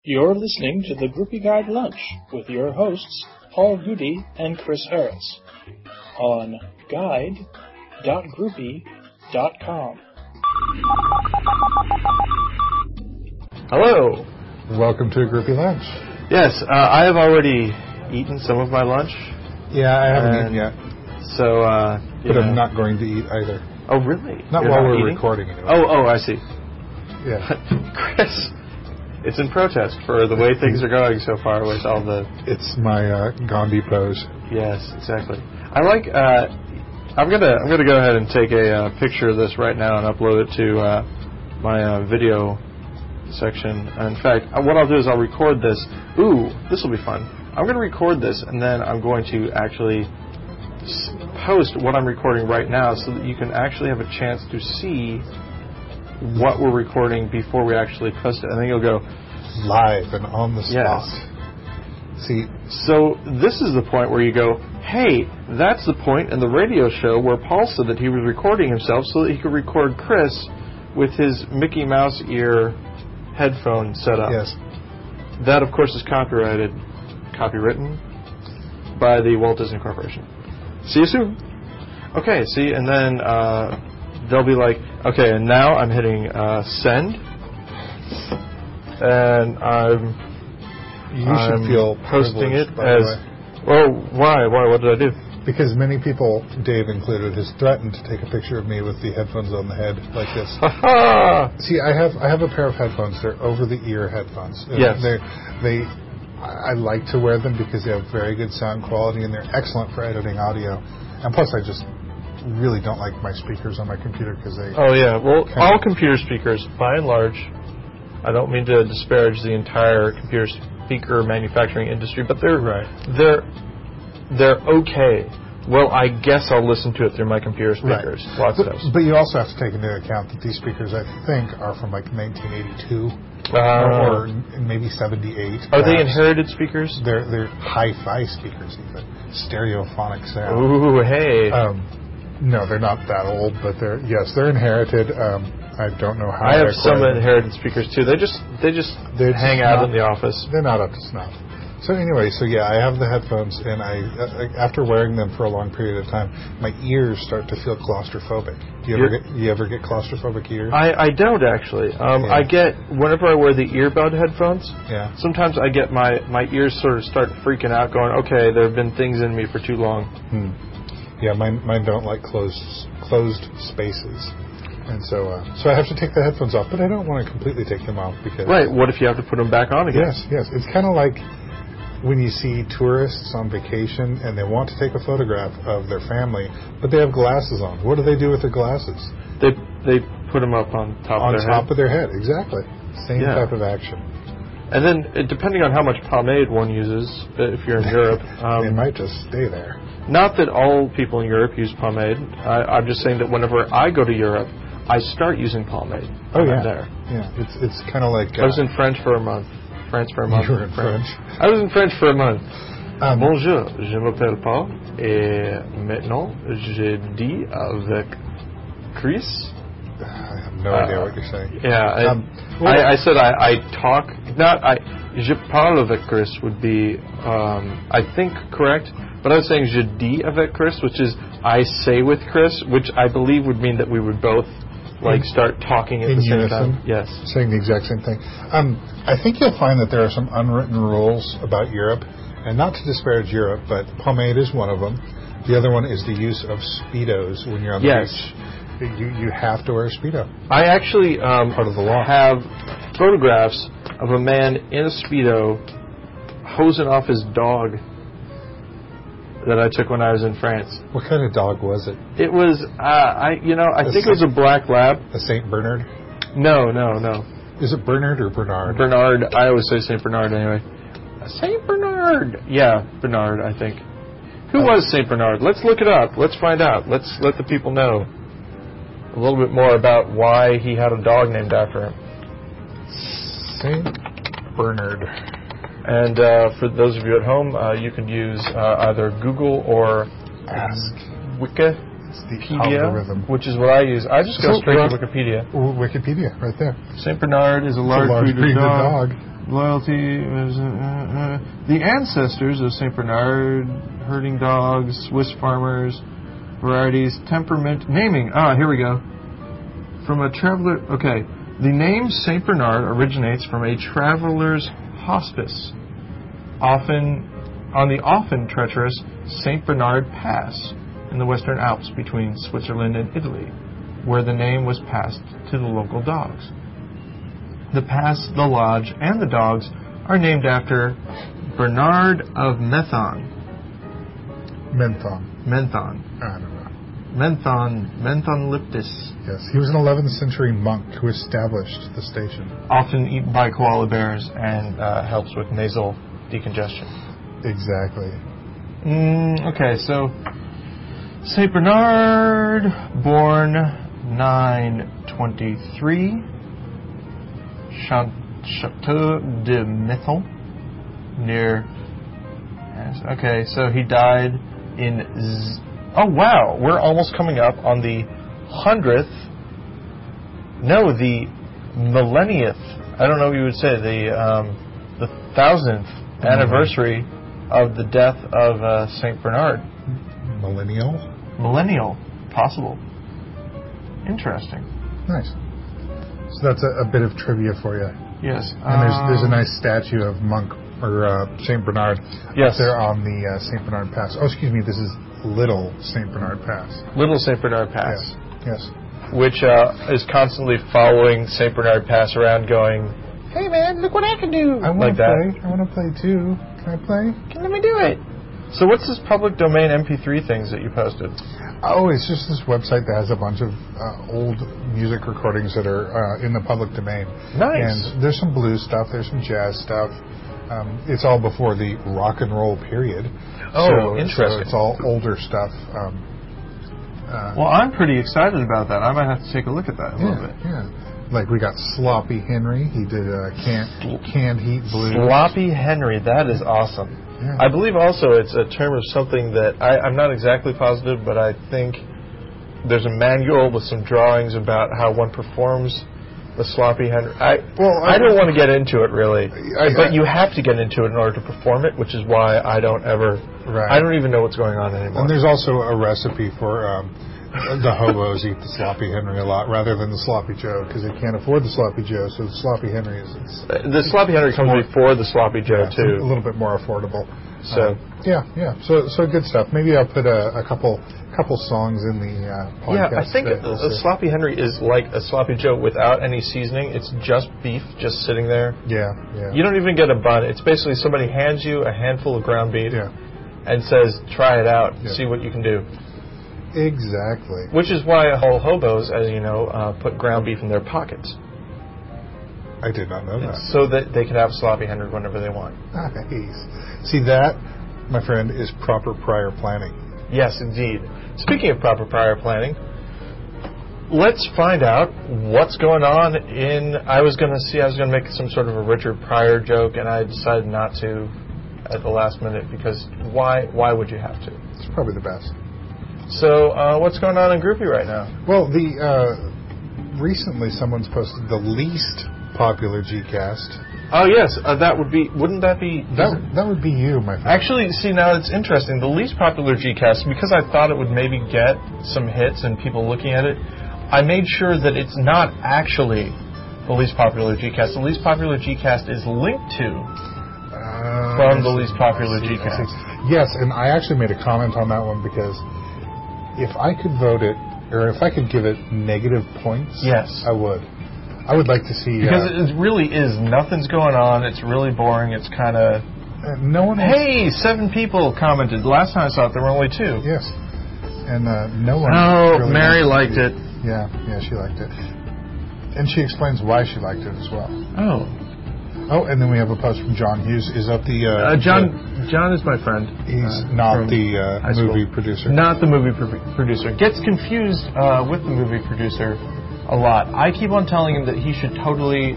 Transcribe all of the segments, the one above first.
You're listening to the Groupie Guide Lunch with your hosts, Paul Goody and Chris Harris, on guide.groupie.com. Hello. Welcome to a Groupie Lunch. Yes, I have already eaten some of my lunch. Yeah, I haven't eaten yet. So, but I'm not going to eat either. Oh, really? Not while we're recording anyway. Oh, I see. Yeah. Chris, it's in protest for the way things are going so far with all the... It's my Gandhi pose. Yes, exactly. I like... I'm gonna go ahead and take a picture of this right now and upload it to my video section. In fact, what I'll do is I'll record this. Ooh, this will be fun. I'm going to record this, and then I'm going to actually post what I'm recording right now so that you can actually have a chance to see what we're recording before we actually post it. And then you'll go live and on the spot. Yes. See, so this is the point where you go, hey, that's the point in the radio show where Paul said that he was recording himself so that he could record Chris with his Mickey Mouse ear headphone set up. Yes. That, of course, is copywritten by the Walt Disney Corporation. See you soon. Okay, see, and then they'll be like, okay, and now I'm hitting send, and you should feel posting it by as. Oh, why? What did I do? Because many people, Dave included, has threatened to take a picture of me with the headphones on the head like this. See, I have a pair of headphones. They're over-the-ear headphones. Yes. I like to wear them because they have very good sound quality and they're excellent for editing audio. And plus, I just really don't like my speakers on my computer because they... Oh, yeah. Well, all computer speakers, by and large, I don't mean to disparage the entire computer speaker manufacturing industry, but they're okay. Well, I guess I'll listen to it through my computer speakers. Right. Lots of those. But you also have to take into account that these speakers, I think, are from like 1982 or maybe 78. Are they inherited speakers? They're hi-fi speakers, even stereophonic sound. Ooh, hey. No, they're not that old, but they're inherited. I don't know how. I have some inherited speakers too. They just hang out in the office. They're not up to snuff. So anyway, I have the headphones, and after wearing them for a long period of time, my ears start to feel claustrophobic. You ever get claustrophobic ears? I don't actually. I get whenever I wear the earbud headphones. Yeah. Sometimes I get my ears sort of start freaking out, going, okay, there have been things in me for too long. Yeah, mine don't like closed spaces. And so I have to take the headphones off, but I don't want to completely take them off because... Right, what if you have to put them back on again? Yes. It's kind of like when you see tourists on vacation and they want to take a photograph of their family, but they have glasses on. What do they do with their glasses? They put them up on top of their head, exactly. Same type of action. And then, depending on how much pomade one uses, if you're in Europe... they might just stay there. Not that all people in Europe use pomade. I'm just saying that whenever I go to Europe, I start using pomade. Oh, yeah. There. Yeah, it's kind of like... I was in France for a month. You were in French? I was in French for a month. Bonjour, je m'appelle Paul, et maintenant je dis avec Chris. I have no idea what you're saying. Yeah, I said I talk, je parle avec Chris would be, I think, correct, but I was saying je dis avec Chris, which is I say with Chris, which I believe would mean that we would both start talking at the same time. Yes. Saying the exact same thing. I think you'll find that there are some unwritten rules about Europe, and not to disparage Europe, but pomade is one of them. The other one is the use of Speedos when you're on the beach. You have to wear a Speedo. I actually part of the law. Have photographs of a man in a Speedo hosing off his dog that I took when I was in France. What kind of dog was it? It was, I think it was a black lab. A Saint Bernard? No. Is it Bernard or Bernard? Bernard. I always say Saint Bernard anyway. Saint Bernard. Yeah, Bernard, I think. Who was Saint Bernard? Let's look it up. Let's find out. Let's let the people know a little bit more about why he had a dog named after him. Saint Bernard. And for those of you at home, you can use either Google or Wikipedia, which is what I use. I just go straight to Wikipedia. Wikipedia, right there. Saint Bernard is a large breed dog. loyalty. The ancestors of Saint Bernard, herding dogs, Swiss farmers, varieties, temperament, naming. Here we go. From a traveler. Okay, the name Saint Bernard originates from a traveler's hospice, often on the often treacherous Saint Bernard Pass in the Western Alps between Switzerland and Italy, where the name was passed to the local dogs. The pass, the lodge, and the dogs are named after Bernard of Menthon. Menthon. I don't know. Menthon Liptis. Yes, he was an 11th century monk who established the station. Often eaten by koala bears and helps with nasal decongestion. Exactly. Okay, so Saint Bernard, born 923. Chateau de Menthon, near. Okay, so he died in. Oh wow, we're almost coming up on the 100th. No, the milleniath. I don't know what you would say. The 1000th anniversary of the death of Saint Bernard. Millennial, possible. Interesting. Nice. So that's a bit of trivia for you. Yes. And there's a nice statue of Monk or Saint Bernard up there on the Saint Bernard Pass. Oh, excuse me. This is Little Saint Bernard Pass. Little Saint Bernard Pass. Yes. Which is constantly following Saint Bernard Pass around, going, "Hey man, look what I can do!" I want to play. I want to play too. Can I play? Let me do it. So what's this public domain MP3 things that you posted? Oh, it's just this website that has a bunch of old music recordings that are in the public domain. Nice. And there's some blues stuff, there's some jazz stuff. It's all before the rock and roll period. Oh, interesting. So it's all older stuff. Well, I'm pretty excited about that. I might have to take a look at that a little bit. Yeah. Like we got Sloppy Henry. He did Canned Heat Blues. Sloppy Henry. That is awesome. Yeah. I believe also it's a term of something that I'm not exactly positive, but I think there's a manual with some drawings about how one performs the Sloppy Henry. I don't want to get into it really, but you have to get into it in order to perform it, which is why I don't ever. Right. I don't even know what's going on anymore. And there's also a recipe for the hobos eat the Sloppy Henry a lot rather than the Sloppy Joe because they can't afford the Sloppy Joe. So the Sloppy Henry is the Sloppy Henry comes before the Sloppy Joe too. A little bit more affordable. So So good stuff. Maybe I'll put a couple songs in the podcast. Yeah, I think a Sloppy Henry is like a Sloppy Joe without any seasoning. It's just beef, just sitting there. Yeah. You don't even get a bun. It's basically somebody hands you a handful of ground beef and says, "Try it out, see what you can do." Exactly. Which is why all hobos, as you know, put ground beef in their pockets. I did not know that. So that they can have Sloppy Henry whenever they want. Nice. See, that, my friend, is proper prior planning. Yes, indeed. Speaking of proper prior planning, let's find out what's going on I was going to make some sort of a Richard Pryor joke, and I decided not to at the last minute because why would you have to? It's probably the best. So, what's going on in Groupie right now? Well, recently someone's posted the least popular Gcast. Oh yes, wouldn't that be? That would be you, my friend. Actually, see now it's interesting. The least popular Gcast, because I thought it would maybe get some hits and people looking at it, I made sure that it's not actually the least popular Gcast. The least popular Gcast is linked to from the least popular Gcast. Yes, and I actually made a comment on that one because if I could vote it, or if I could give it negative points, yes, I would. I would like to see... Because it really is. Nothing's going on. It's really boring. It's kind of... no one... Hey, 7 people commented. Last time I saw it, there were only 2. Yes. And no one... Oh, really Mary liked it. Yeah, she liked it. And she explains why she liked it as well. Oh, and then we have a post from John Hughes. Is that the... John is my friend. He's not the movie producer. Not the movie producer. Gets confused with the movie producer a lot. I keep on telling him that he should totally,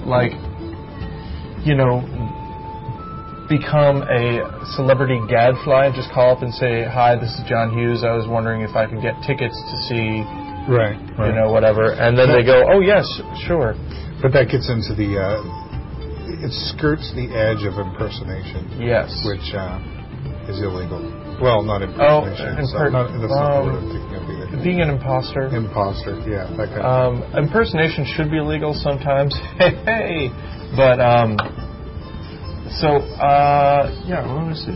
become a celebrity gadfly and just call up and say, "Hi, this is John Hughes. I was wondering if I could get tickets to see, whatever." And then they go, "Oh, yes, sure." But that gets into the... it skirts the edge of impersonation. Yes. Which is illegal. Well, not impersonation. That's not the word I'm thinking of either. Being an imposter. Imposter, yeah. That kind of thing. Impersonation should be illegal sometimes. Hey! But, yeah, let me see.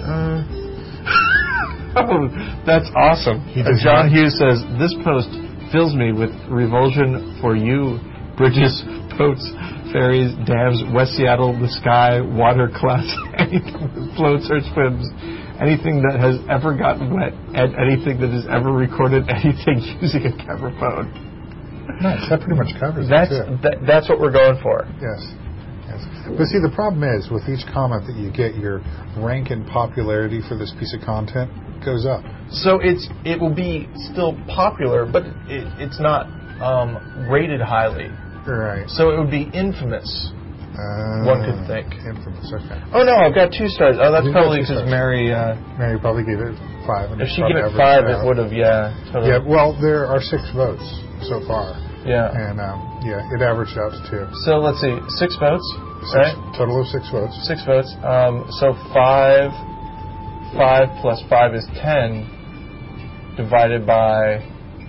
Oh, that's awesome. John Hughes says, this post fills me with revulsion for you, bridges, boats, ferries, dams, West Seattle, the sky, water, clouds, anything that floats or swims, anything that has ever gotten wet, and anything that has ever recorded anything using a camera phone. Nice. That pretty much covers that's, it, too. That's what we're going for. Yes. But see, the problem is, with each comment that you get, your rank in popularity for this piece of content goes up. So it will be still popular, but it's not rated highly. Right. So it would be infamous. One could think. Infamous. Okay. Oh no, I've got 2 stars. Oh, that's probably because Mary. Mary probably gave it 5. And if she gave it 5, it would have. Yeah. Totally. Yeah. Well, there are 6 votes so far. Yeah. And it averaged out to 2. So let's see, 6 votes. Right. Total of 6 votes. 6 votes. So 5 plus 5 is 10. Divided by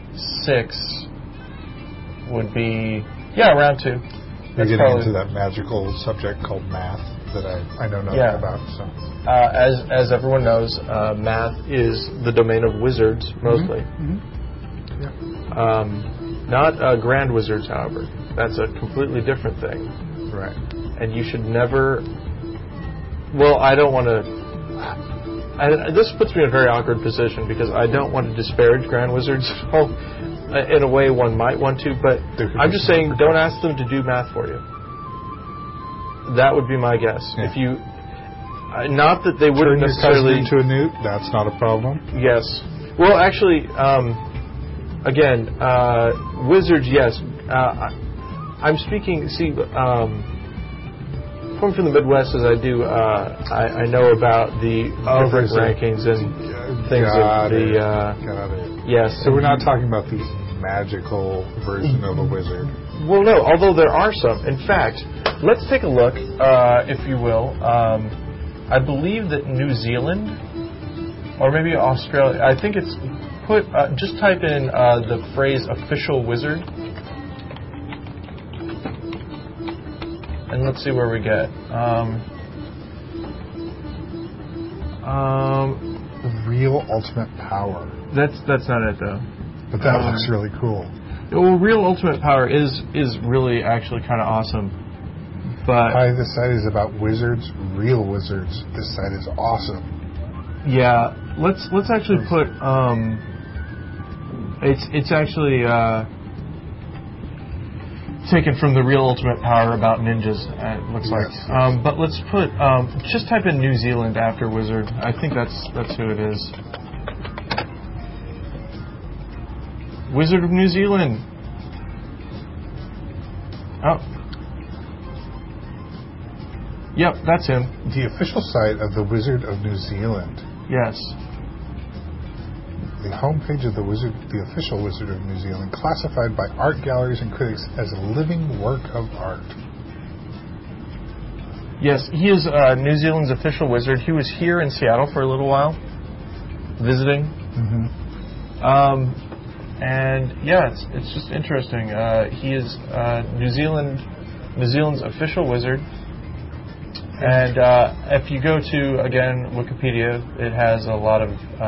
6 would be around 2. You're getting into that magical subject called math that I know nothing about. So, as everyone knows, math is the domain of wizards mostly. Mm-hmm. Yeah. Not grand wizards, however. That's a completely different thing. Right. And you should never. Well, I don't want to. This puts me in a very awkward position because I don't want to disparage grand wizards at all. In a way, one might want to, but I'm just saying, don't ask them to do math for you. That would be my guess. Yeah. If you, not that they wouldn't necessarily turn your cousin into a newt. That's not a problem. Yes. Well, actually, again, wizards. Yes. I'm speaking. See, coming from the Midwest as I do, I know about the different rankings and things of the. Got it. Yes. So we're not talking about the magical version of a wizard. Well, no, although there are some. In fact, let's take a look, if you will. I believe that New Zealand, or maybe Australia, I think it's put, just type in the phrase official wizard, and let's see where we get. Real ultimate power. That's not it, though. But that looks really cool. Well, Real Ultimate Power is really actually kind of awesome. But hi, this site is about wizards, real wizards. This site is awesome. Yeah, let's actually put it's actually taken from the Real Ultimate Power about ninjas. It looks like. But let's put just type in New Zealand after wizard. I think that's who it is. Wizard of New Zealand. Oh. Yep, that's him. The official site of the Wizard of New Zealand. Yes. The homepage of the official Wizard of New Zealand, classified by art galleries and critics as a living work of art. Yes, he is New Zealand's official wizard. He was here in Seattle for a little while, visiting. Mm-hmm. And yeah, it's just interesting. He is New Zealand's official wizard. And if you go to, again, Wikipedia, it has a lot of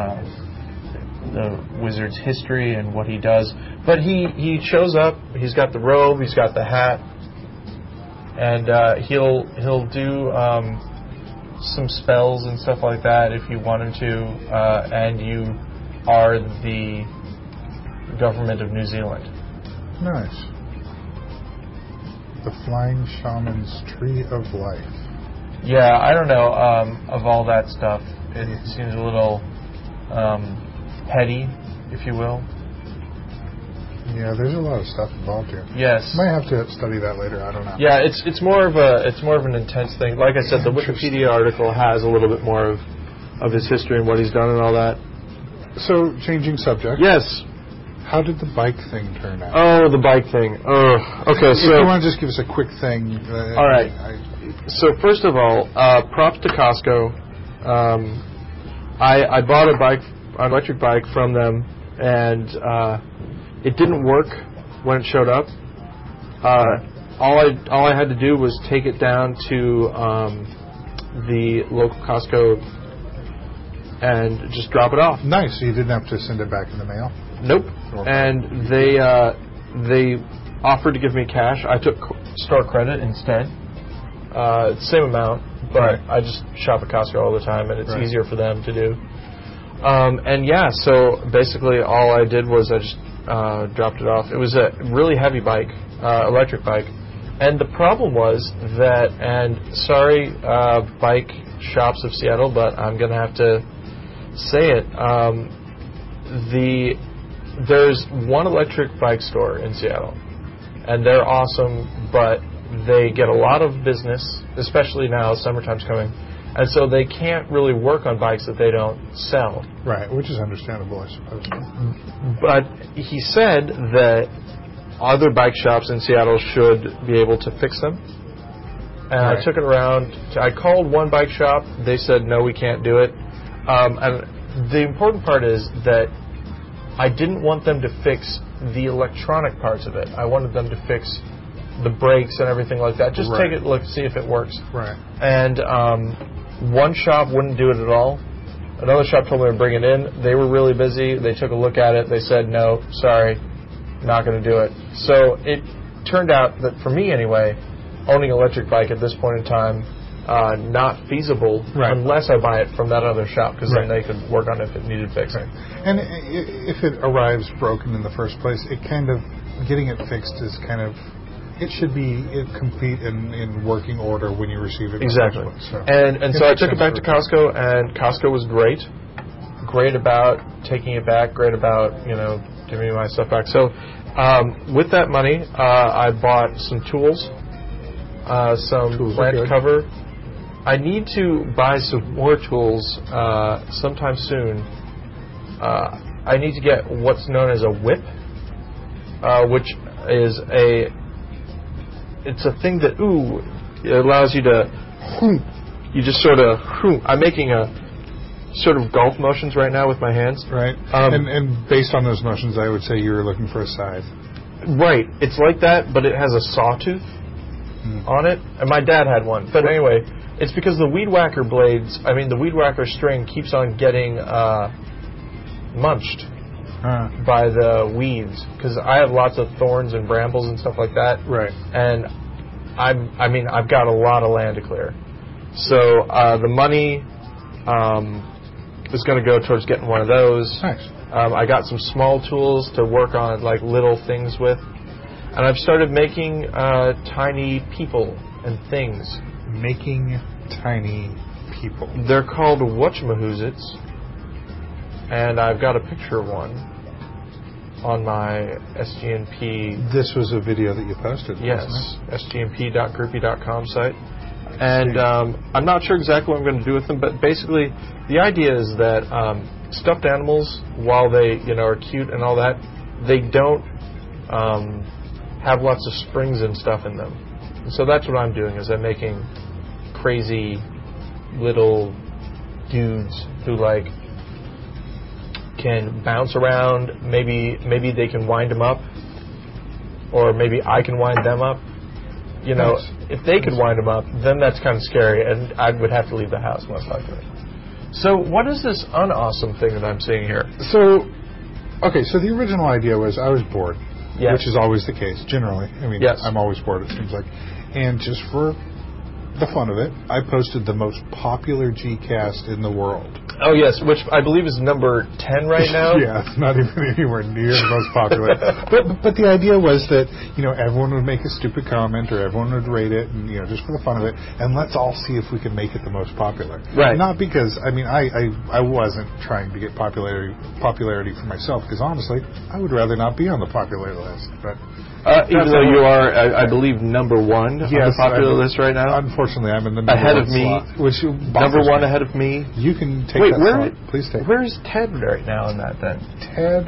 the wizard's history and what he does. But he shows up. He's got the robe. He's got the hat, and he'll do some spells and stuff like that if you want him to. And you are the government of New Zealand. Nice. The Flying Shaman's Tree of Life. Yeah, I don't know of all that stuff. It seems a little heady, if you will. Yeah, there's a lot of stuff involved here. Yes. Might have to study that later. I don't know. Yeah, it's more of an intense thing. Like I said, the Wikipedia article has a little bit more of his history and what he's done and all that. So, changing subject. Yes. How did the bike thing turn out? Oh, the bike thing. Okay, so... If you want to just give us a quick thing... all right. So first of all, props to Costco. I bought an electric bike from them, and it didn't work when it showed up. All I had to do was take it down to the local Costco and just drop it off. Nice. So you didn't have to send it back in the mail? Nope. And they offered to give me cash. I took store credit instead. Same amount, but I just shop at Costco all the time, and it's easier for them to do. And yeah, so basically all I did was I just dropped it off. It was a really heavy bike, electric bike. And the problem was that, and sorry, bike shops of Seattle, but I'm going to have to say it. There's one electric bike store in Seattle, and they're awesome, but they get a lot of business, especially now, summertime's coming, and so they can't really work on bikes that they don't sell. Right, which is understandable, I suppose. But he said that other bike shops in Seattle should be able to fix them. And I took it around. I called one bike shop. They said, no, we can't do it. And the important part is that I didn't want them to fix the electronic parts of it. I wanted them to fix the brakes and everything like that. Just take it, look, see if it works. Right. And one shop wouldn't do it at all. Another shop told me to bring it in. They were really busy. They took a look at it. They said, no, sorry, not going to do it. So it turned out that, for me anyway, owning an electric bike at this point in time, not feasible unless I buy it from that other shop, because then they could work on it if it needed fixing. And if it arrives broken in the first place, it kind of, getting it fixed is kind of, it should be complete in working order when you receive it. Exactly. So. And so I took it back to Costco, and Costco was great. Great about taking it back, great about, giving me my stuff back. So with that money, I bought some tools, some plant cover. I need to buy some more tools sometime soon. I need to get what's known as a whip, which is it's a thing that, it allows you to, you just sort of, I'm making a sort of golf motions right now with my hands. Right. And based on those motions, I would say you were looking for a scythe. Right. It's like that, but it has a sawtooth on it. And my dad had one. But anyway, it's because the weed whacker the weed whacker string keeps on getting munched by the weeds, because I have lots of thorns and brambles and stuff like that. Right. And I've got a lot of land to clear. So the money is going to go towards getting one of those. Nice. I got some small tools to work on, like little things with. And I've started making tiny people and things. Making tiny people. They're called whatchamahoozits. And I've got a picture of one on my SGNP. This was a video that you posted, yes, sgnp.groupie.com site. And I'm not sure exactly what I'm going to do with them, but basically the idea is that stuffed animals, while they are cute and all that, they don't have lots of springs and stuff in them. And so that's what I'm doing, is I'm making crazy little dudes who can bounce around. Maybe they can wind them up, or maybe I can wind them up. Nice. If they could wind them up, then that's kind of scary, and I would have to leave the house most likely. So what is this unawesome thing that I'm seeing here? So the original idea was I was bored, which is always the case, generally. I'm always bored, it seems like. And just for the fun of it, I posted the most popular Gcast in the world. Oh, yes, which I believe is number 10 right now. Yeah, it's not even anywhere near the most popular. But the idea was that, everyone would make a stupid comment, or everyone would rate it, and, just for the fun of it, and let's all see if we can make it the most popular. Right. Not because, I wasn't trying to get popularity for myself, because honestly, I would rather not be on the popular list. But even though you are, I believe, number one on the popular list right now. Unfortunately, I'm in the number ahead one of me, slot, which number one ahead of me. You can take Wait, that slot. Please take it. Where's Ted right now in that then? Ted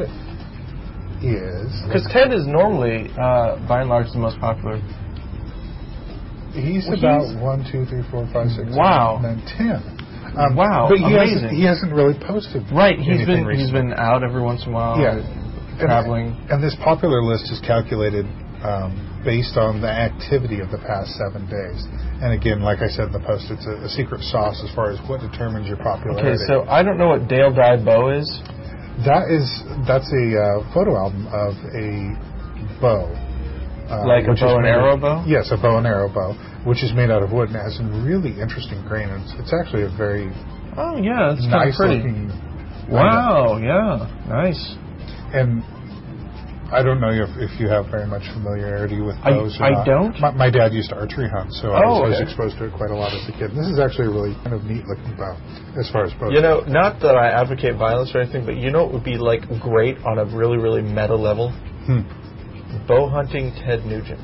is... Because Ted is normally, by and large, the most popular. He's about 1, 2, 3, 4, 5, 6, Wow. 7, 8, 9, 10. Wow, but amazing. He hasn't really posted. Right, he's anything been out every once in a while. Yeah. Traveling. And this popular list is calculated based on the activity of the past 7 days. And again, like I said in the post, it's a secret sauce as far as what determines your popularity. Okay, so I don't know what Dale Dye bow is. That's a photo album of a bow. Like a bow and arrow bow? Yes, a bow and arrow bow, which is made out of wood and has some really interesting grain. It's actually a very it's nice pretty. looking. Wow, yeah, nice. And I don't know if you have very much familiarity with bows. I don't. My dad used to archery hunt, so I was exposed to it quite a lot as a kid. And this is actually a really kind of neat looking bow as far as bows. Not that I advocate violence or anything, but it would be like great on a really, really meta level. Bow hunting Ted Nugent.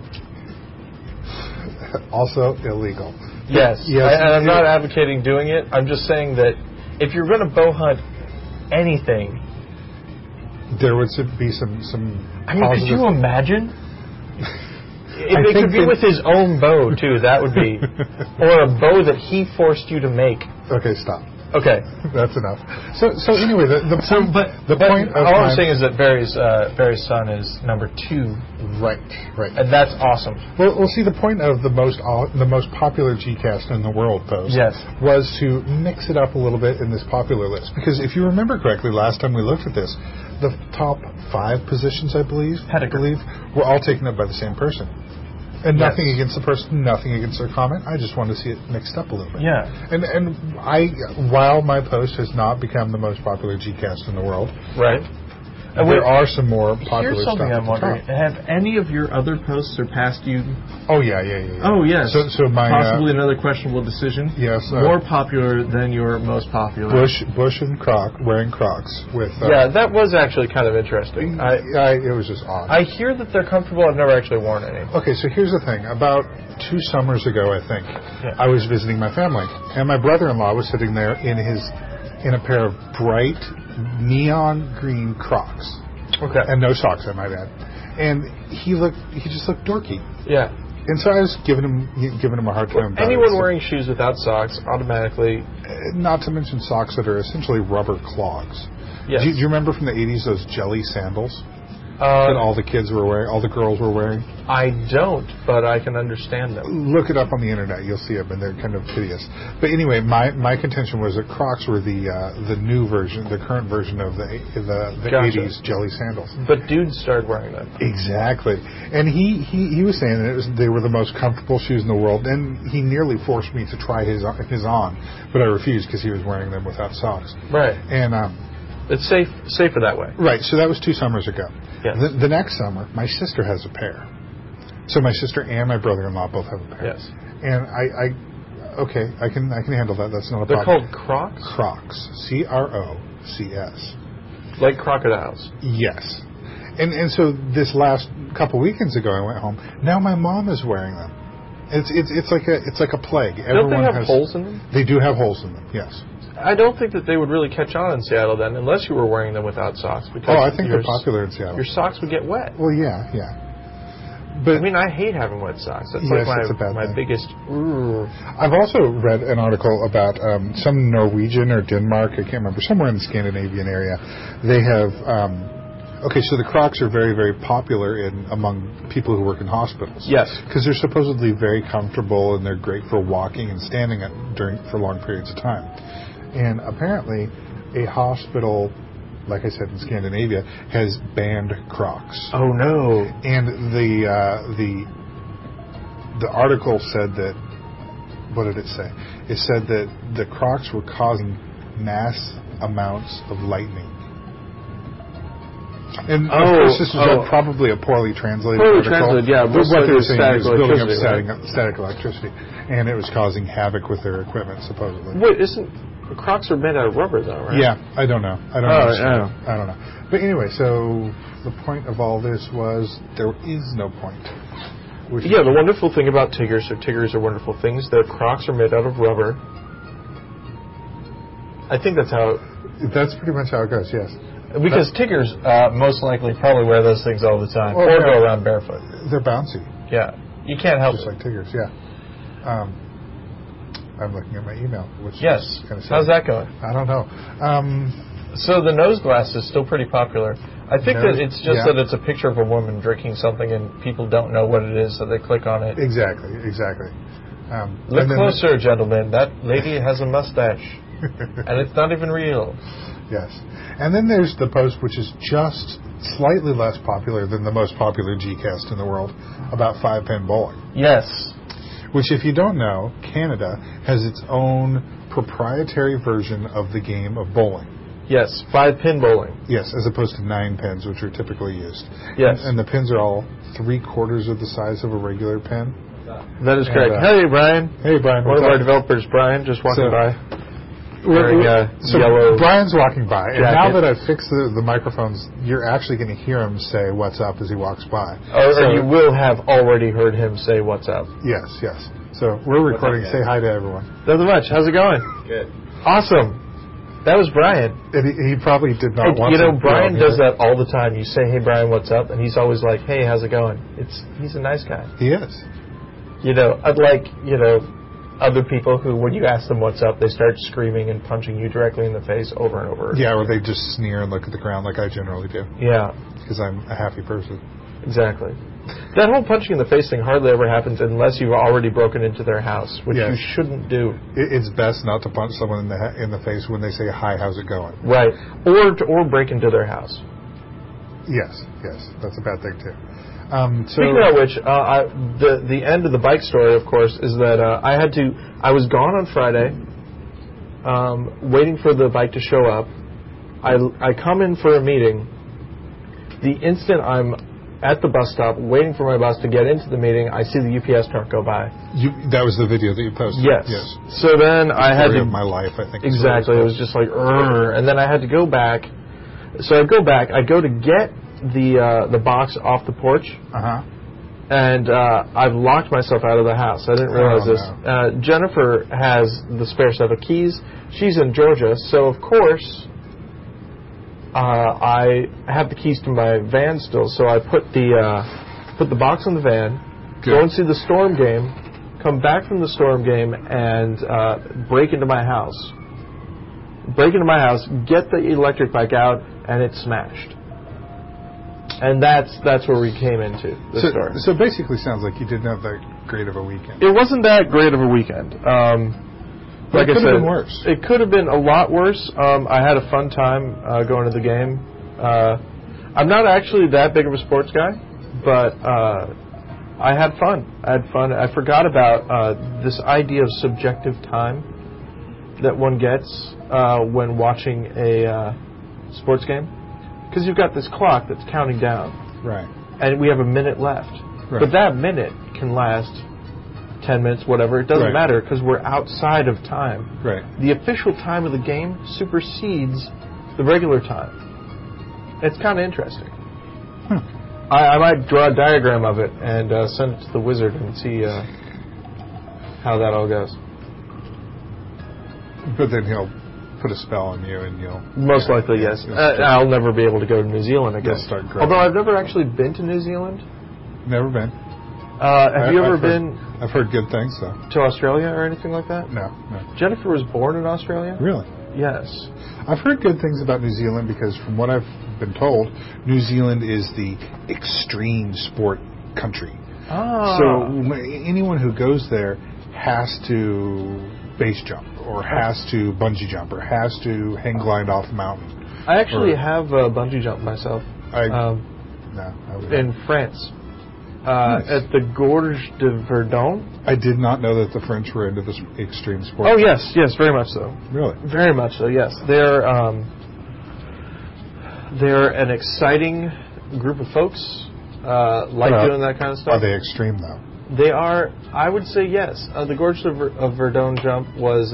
Also illegal. Yes. I'm not advocating doing it. I'm just saying that if you're going to bow hunt anything, there would be some could you imagine? If it could be with his own bow too, that would be, or a bow that he forced you to make. Okay, stop. Okay, that's enough. So anyway, the point. All I'm saying is that Barry's son is number 2. Right. And that's awesome. Well, see, the point of the most popular Gcast in the world post was to mix it up a little bit in this popular list. Because if you remember correctly, last time we looked at this, the top 5 positions, I believe, were all taken up by the same person. And nothing against the person, nothing against their comment. I just wanted to see it mixed up a little bit. Yeah. And while my post has not become the most popular Gcast in the world, right? There are some more popular Here's something stuff I'm wondering. Have any of your other posts surpassed you? Oh, yeah. Oh, yes. So my... Possibly another questionable decision? Yes. More popular than your most popular. Bush and wearing Crocs with... that was actually kind of interesting. It was just odd. I hear that they're comfortable. I've never actually worn any. Okay, so here's the thing. About 2 summers ago, I think, I was visiting my family, and my brother-in-law was sitting there in a pair of bright neon green Crocs. Okay. And no socks, I might add. And he just looked dorky. Yeah. And so I was giving him a hard time. Anyone wearing shoes without socks automatically. Not to mention socks that are essentially rubber clogs. Yes. Do you remember from the 80s those jelly sandals that all the kids were wearing, all the girls were wearing? I don't, but I can understand them. Look it up on the internet, you'll see them, and they're kind of hideous. But anyway, my contention was that Crocs were the new version, the current version of the 80s jelly sandals. But dudes started wearing them. Exactly, and he was saying that they were the most comfortable shoes in the world, and he nearly forced me to try his on, but I refused because he was wearing them without socks. Right. And it's safer that way. Right. So that was 2 summers ago. Yes. The next summer, my sister has a pair. So my sister and my brother-in-law both have a pair. Yes. And I can handle that. That's not a problem. They're called Crocs? Crocs. Crocs. Like crocodiles. Yes. And so this last couple weekends ago, I went home. Now my mom is wearing them. It's like a plague. Don't they have holes in them? They do have holes in them. Yes. I don't think that they would really catch on in Seattle then, unless you were wearing them without socks. Because I think they're popular in Seattle. Your socks would get wet. Well, yeah. But I hate having wet socks. That's my biggest... I've also read an article about some Norwegian or Denmark, I can't remember, somewhere in the Scandinavian area. They have... so the Crocs are very, very popular among people who work in hospitals. Yes. Because they're supposedly very comfortable and they're great for walking and standing for long periods of time. And apparently, a hospital, like I said, in Scandinavia, has banned Crocs. Oh no! And the article said that. What did it say? It said that the Crocs were causing mass amounts of lightning. And of course, this was probably a poorly translated article. Translated, yeah. But what they were saying is building up right? static electricity, and it was causing havoc with their equipment, supposedly. Wait, Crocs are made out of rubber, though, right? Yeah, I don't know. I don't know. But anyway, so the point of all this was there is no point. The wonderful thing about Tiggers are wonderful things. Their Crocs are made out of rubber. I think that's how... That's pretty much how it goes, yes. Because Tiggers most likely probably wear those things all the time, or go around barefoot. They're bouncy. Yeah. You can't help Just like Tiggers, yeah. I'm looking at my email. Which Yes. is kind of How's that going? I don't know. So the nose glass is still pretty popular. I think that it's just yeah. that it's a picture of a woman drinking something and people don't know what it is, so they click on it. Exactly. Look closer, gentlemen. That lady has a mustache. And it's not even real. Yes. And then there's the post, which is just slightly less popular than the most popular Gcast in the world, about 5-pin bowling. Yes. Which, if you don't know, Canada has its own proprietary version of the game of bowling. Yes, 5-pin bowling. Yes, as opposed to 9 pins, which are typically used. Yes. And the pins are all 3/4 of the size of a regular pin. That is correct. Hey, Brian. Hey, Brian. One of our developers, Brian, just walking by. So yellow Brian's walking by, and jacket. now that I've fixed the microphones, you're actually going to hear him say "What's up" as he walks by. Or you will have already heard him say "What's up." Yes. So we're recording. Say hi to everyone. Nothing much. How's it going? Good. Awesome. That was Brian. And he probably did not want to. Brian does that all the time. You say, "Hey, Brian, what's up?" And he's always like, "Hey, how's it going?" He's a nice guy. He is. Unlike other people who, when you ask them what's up, they start screaming and punching you directly in the face over and over. Yeah, or they just sneer and look at the ground like I generally do. Yeah. Because I'm a happy person. Exactly. That whole punching in the face thing hardly ever happens unless you've already broken into their house, which you shouldn't do. It's best not to punch someone in the face when they say, "Hi, how's it going?" Right. Or break into their house. Yes. That's a bad thing, too. Speaking of which, the end of the bike story, of course, is that I was gone on Friday, waiting for the bike to show up. I come in for a meeting. The instant I'm at the bus stop, waiting for my bus to get into the meeting, I see the UPS truck go by. That was the video that you posted? Yes. So then I had to... of my life, I think. Exactly. It was just like, and then I had to go back. So I go back. I go to get the box off the porch. Uh-huh. And I've locked myself out of the house. I didn't realize this. No. Jennifer has the spare set of keys. She's in Georgia, so of course I have the keys to my van still. So I put the box in the van, go and see the Storm game, come back from the Storm game, and break into my house. Get the electric bike out, and it smashed. And that's where we came into the story. So basically sounds like you didn't have that great of a weekend. It wasn't that great of a weekend. Like I said, it could have been worse. It could have been a lot worse. I had a fun time going to the game. I'm not actually that big of a sports guy, but I had fun. I forgot about this idea of subjective time that one gets when watching a sports game. Because you've got this clock that's counting down. Right. And we have a minute left. Right. But that minute can last 10 minutes, whatever. It doesn't matter because we're outside of time. Right. The official time of the game supersedes the regular time. It's kind of interesting. I might draw a diagram of it and send it to the wizard and see how that all goes. But then he'll put a spell on you and you'll... Most likely, yes. I'll never be able to go to New Zealand, I guess. Although I've never actually been to New Zealand. Never been. Have you ever been... I've heard good things, though. To Australia or anything like that? No. Jennifer was born in Australia? Really? Yes. I've heard good things about New Zealand because from what I've been told, New Zealand is the extreme sport country. Ah. So anyone who goes there has to base jump or has to bungee jump or has to hang glide off a mountain. I actually have bungee jumped myself. In France. Nice. At the Gorge de Verdun. I did not know that the French were into this extreme sport. Oh, yes, very much so. Really? Very much so, yes. They're an exciting group of folks, doing that kind of stuff. Are they extreme, though? They are, I would say yes. The Gorge of Verdun jump was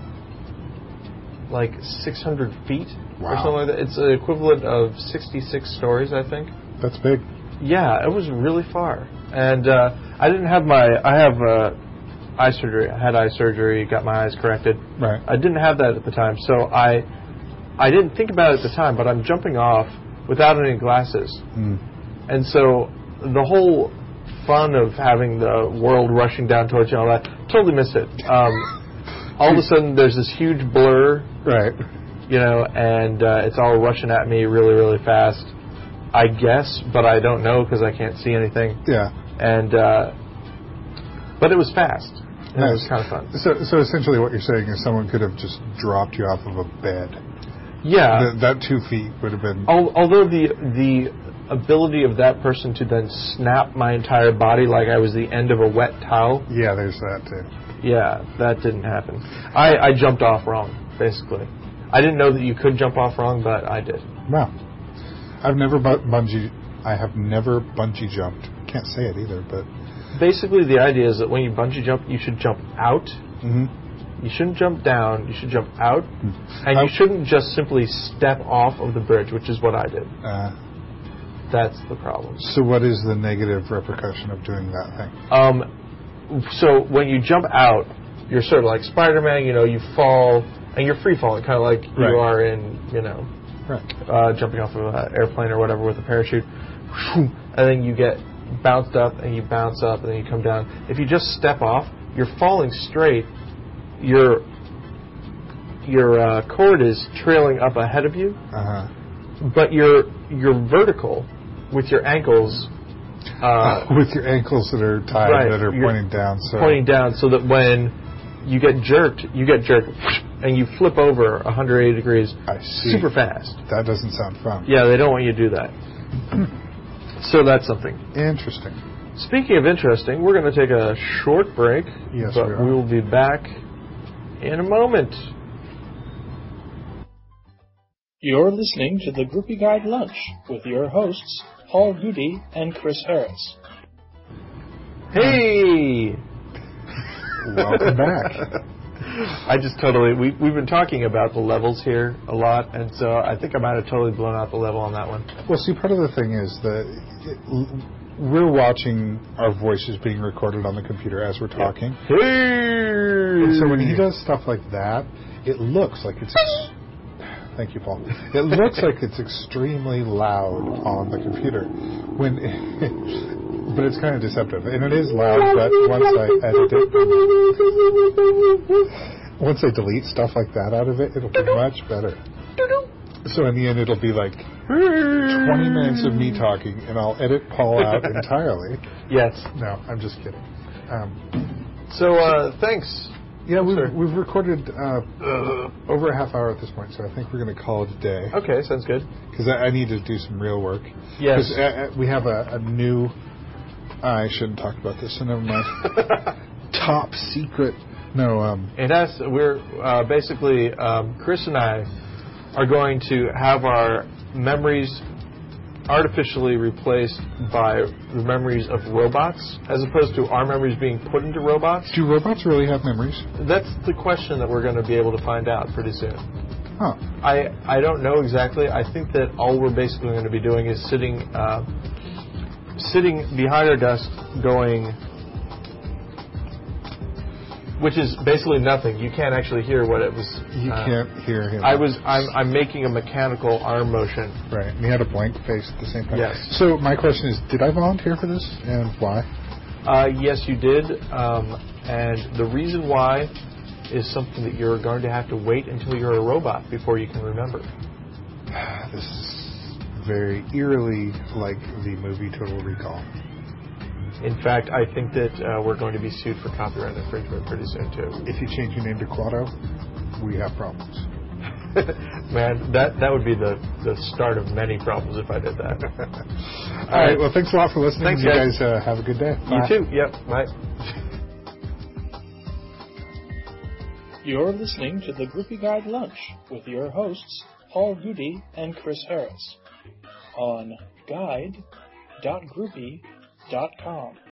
like 600 feet or something like that. It's the equivalent of 66 stories, I think. That's big. Yeah, it was really far. And I have eye surgery. I had eye surgery, got my eyes corrected. Right. I didn't have that at the time, so I didn't think about it at the time, but I'm jumping off without any glasses. And so the whole fun of having the world rushing down towards you and all that. Totally missed it. All of a sudden, there's this huge blur. Right. You know, and it's all rushing at me really, really fast. I guess, but I don't know because I can't see anything. Yeah. And but it was fast. And nice. It was kind of fun. So essentially, what you're saying is someone could have just dropped you off of a bed. Yeah. That 2 feet would have been. Although the ability of that person to then snap my entire body like I was the end of a wet towel. Yeah, there's that too. Yeah, that didn't happen. I jumped off wrong, basically. I didn't know that you could jump off wrong, but I did. Wow. I have never bungee jumped. Can't say it either, but basically the idea is that when you bungee jump, you should jump out. Mm-hmm. You shouldn't jump down. You should jump out, and you shouldn't just simply step off of the bridge, which is what I did. That's the problem. So what is the negative repercussion of doing that thing? So when you jump out, you're sort of like Spider-Man. You know, you fall and you're free falling, kind of like you are in, you know, jumping off of an airplane or whatever with a parachute. And then you get bounced up, and you bounce up, and then you come down. If you just step off, you're falling straight. Your cord is trailing up ahead of you, but you're vertical with your ankles. With your ankles that are tied, that are pointing down. Pointing down, so that when you get jerked, and you flip over 180 degrees. I see. Super fast. That doesn't sound fun. Yeah, they don't want you to do that. So that's something. Interesting. Speaking of interesting, we're going to take a short break. Yes, but we will be back in a moment. You're listening to the Groupie Guide Lunch with your hosts, Paul Goody and Chris Harris. Hey! Welcome back. I just we've been talking about the levels here a lot, and so I think I might have totally blown out the level on that one. Well, see, part of the thing is that we're watching our voices being recorded on the computer as we're talking. Hey! And so when he does stuff like that, it looks like it's... Thank you, Paul. It looks like it's extremely loud on the computer. But it's kind of deceptive. And it is loud, but once I edit it... Once I delete stuff like that out of it, it'll be much better. So in the end, it'll be like 20 minutes of me talking, and I'll edit Paul out entirely. Yes. No, I'm just kidding. Thanks. Yeah, we've recorded over a half hour at this point, so I think we're going to call it a day. Okay, sounds good. Because I need to do some real work. Yes. Because we have a new... I shouldn't talk about this, so never mind. Top secret... No, we're basically, Chris and I are going to have our memories artificially replaced by the memories of robots, as opposed to our memories being put into robots. Do robots really have memories? That's the question that we're going to be able to find out pretty soon. Huh. I don't know exactly. I think that all we're basically going to be doing is sitting behind our desk going... Which is basically nothing. You can't actually hear what it was. You can't hear him. I'm making a mechanical arm motion. Right. And he had a blank face at the same time. Yes. So my question is, did I volunteer for this, and why? Yes, you did. And the reason why is something that you're going to have to wait until you're a robot before you can remember. This is very eerily like the movie Total Recall. In fact, I think that we're going to be sued for copyright infringement pretty soon, too. If you change your name to Quado, we have problems. Man, that would be the start of many problems if I did that. All right, well, thanks a lot for listening. Thanks, you guys have a good day. You Bye. too. Yep, bye. You're listening to the Groupie Guide Lunch with your hosts, Paul Goody and Chris Harris, on guide.groupie.com.